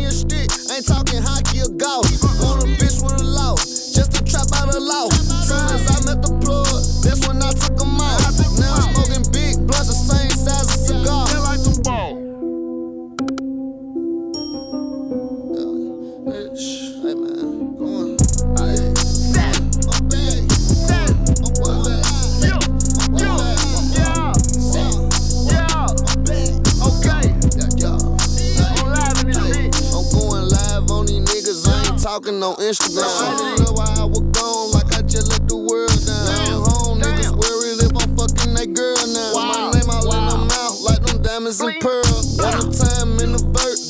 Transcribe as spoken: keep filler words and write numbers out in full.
a stick, ain't talking hockey or golf. Want a bitch with a law, just to trap out a law. Soon as I met the plug, that's when I took them out. Now I'm smoking big blunts the same size as cigar. Feel like the ball. Hey man, come on. Hey. I'm back. I'm going back. Yeah, yeah, yeah, yeah. Okay. I'm live in this bitch. I'm going live on these niggas, I ain't talking on Instagram. I didn't know why I was gone, like I just let the world down. I'm home, niggas worried if I'm fucking that girl now. My name all in her mouth, like them diamonds and pearls. One time in the vert,